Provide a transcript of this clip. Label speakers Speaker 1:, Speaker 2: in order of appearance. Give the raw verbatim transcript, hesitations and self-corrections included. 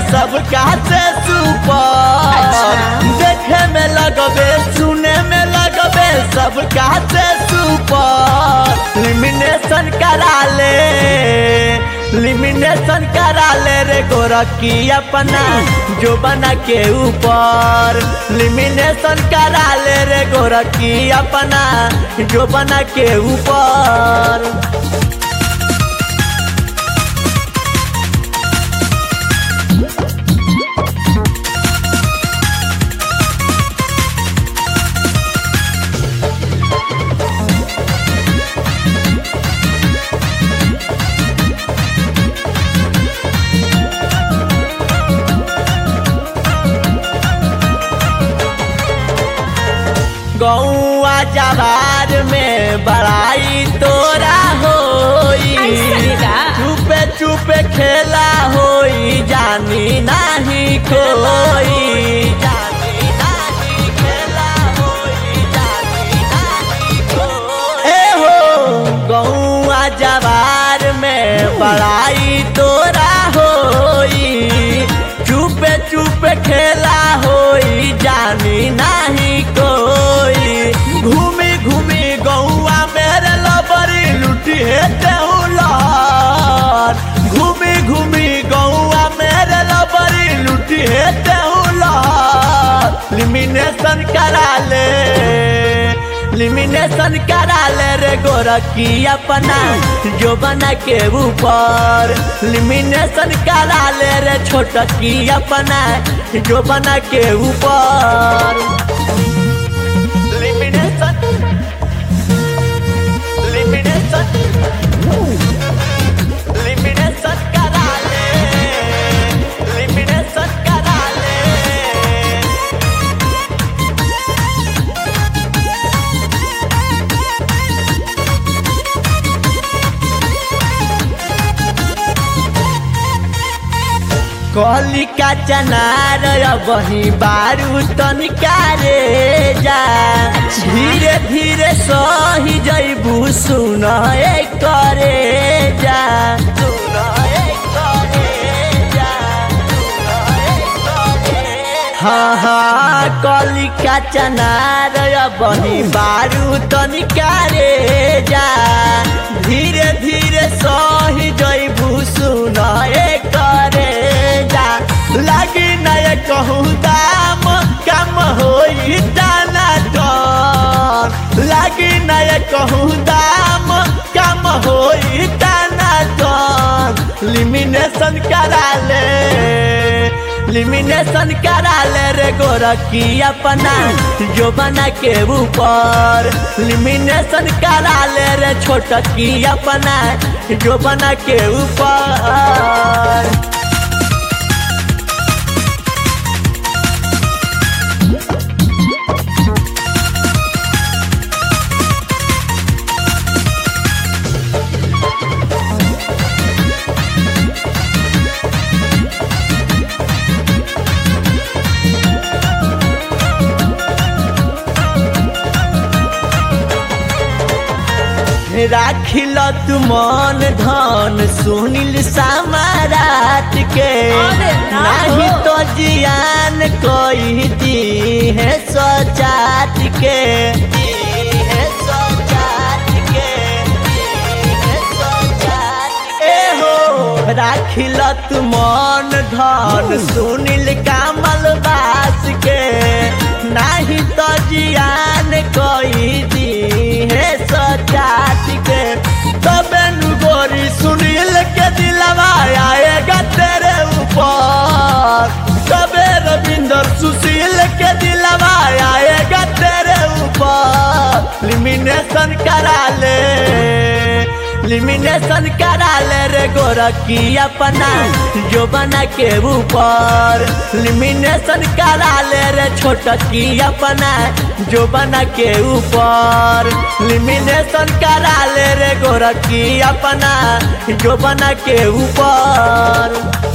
Speaker 1: सब से सुपर। देखे में लगबे सुने में लगबे सब से सुपर। लिमिनेशन करा ले लिमिनेशन करा ले रे गोरखी अपना जो बना के ऊपर। लिमिनेशन करा ले रे गोरखी अपना जो बना के ऊपर। गौआ जवार में बड़ाई तोरा होई। चुपे चुपे खेला होई जानी नहीं कोई। जानी नहीं खेला होई जानी नहीं कोई। ए हो गौआ जवार में बड़ाई तोरा होई। चुपे चुपे खेला होई जानी नहीं कोई। घूमी घूमी गौआ मेरे लबरी लुटी है तेहुलार। घूमी घूमी गौआ मेरे लबरी लुटी है तेहुलार। लिमिनेशन करा ले लिमिनेशन करा ले रे गोरखी अपना जो बना के ऊपर। लिमिनेशन करा ले रे छोटकी अपना जो बना के ऊपर। लिमिनेशन लिमिनेशन लिमिनेशन करा ले लिमिनेशन करा ले। कहली का चनार बही बारू तनिका रे जा। धीरे धीरे सही जैबू सुन करे जा। सुन करे जा हाँ हाँ कहली का चनार बही बारू तनिका रे जा। धीरे धीरे सही जैबू सुन करे जा। लगी नए कहूँ दाम कम होई दाना टन। लगी नए कहूँ दाम कम होई दाना टन। लिमिनेशन करा ले लिमिनेशन करा ले रे गोरखी अपना जो बना के ऊपर। लिमिनेशन करा ले रे छोटकी अपना जो बना के ऊपर। राखिल तू मन धन सुनील समारात के। नहीं तो जियान कोई दी है सजात के। राखिल तू मन धन सुनील कमल बास के। नहीं तो जियान कोई दी है सजात के। तबे गोरी सुनील के दिलवा आएगा तेरे ऊपर। तबे रविंदर सुशील के दिलवा आएगा तेरे ऊपर। लिमिनेशन करा ले लिमिनेशन करा ले रे गोरखी अपना जो बना के ऊपर। लिमिनेशन करा ले रे छोटकी अपना जो बना के ऊपर। लिमिनेशन करा ले रे गोरखी अपना जो बना के ऊपर।